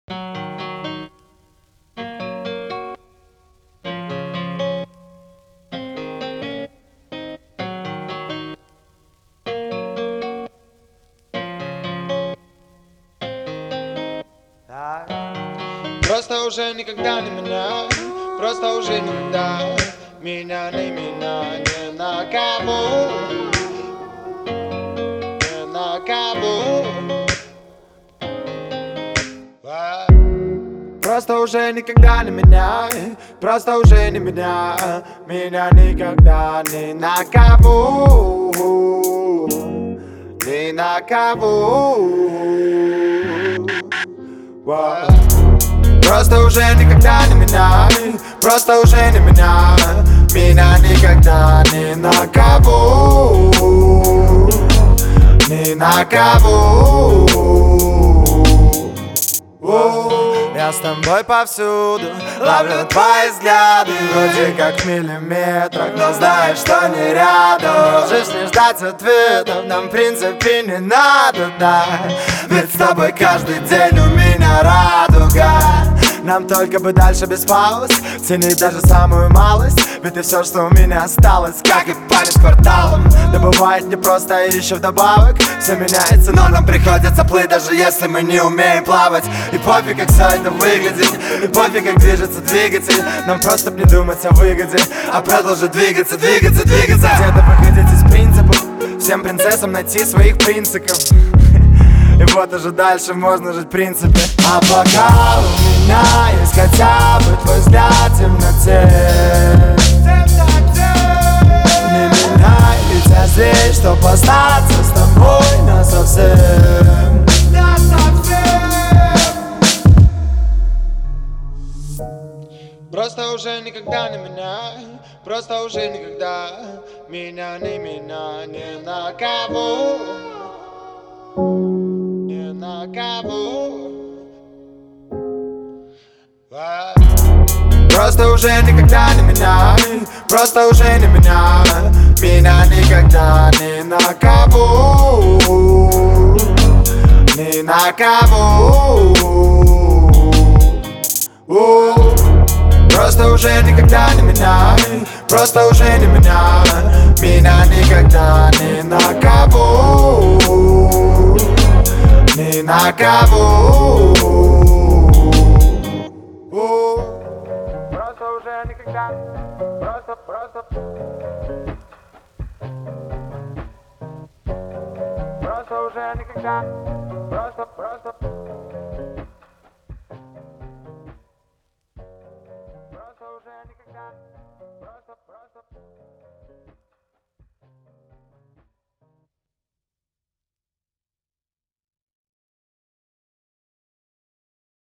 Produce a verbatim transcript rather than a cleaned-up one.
Просто уже никогда не меня, просто уже никогда меня не меня ни на кого, ни на кого. Просто уже никогда не меня, просто уже не меня, меня никогда ни на кого, ни на кого. Просто уже никогда не меня, просто уже не меня, меня никогда ни на кого, ни на кого. Я с тобой повсюду, ловлю твои взгляды, вроде как в миллиметрах, но знаешь, что не рядом. Можешь не ждать ответов, нам в принципе не надо, да. Ведь с тобой каждый день у меня радуга. Нам только бы дальше без пауз ценить даже самую малость, ведь ты все, что у меня осталось, как и память кварталом. Да бывает не просто, и еще вдобавок все меняется, но нам приходится плыть, даже если мы не умеем плавать. И пофиг, как все это выглядит, и пофиг, как движется двигатель. Нам просто б не думать о выгоде, а продолжить двигаться, двигаться, двигаться. Где-то выходить из принципов, всем принцессам найти своих принципов. И вот уже дальше можно жить в принципе. А пока у меня есть хотя бы твой взгляд в темноте, не меняй, ведь я здесь, чтоб остаться с тобой насовсем. Просто уже никогда не меняй, просто уже никогда меня не меняй ни на кого, ни на кого. Просто уже никогда не меняй, просто уже не меняй, меня никогда ни на кого, ни на кого. Просто уже никогда не меняй, просто уже не меняй, меня никогда ни на кого, ни на кого. Просто уже никогда, просто, просто, просто уже никогда.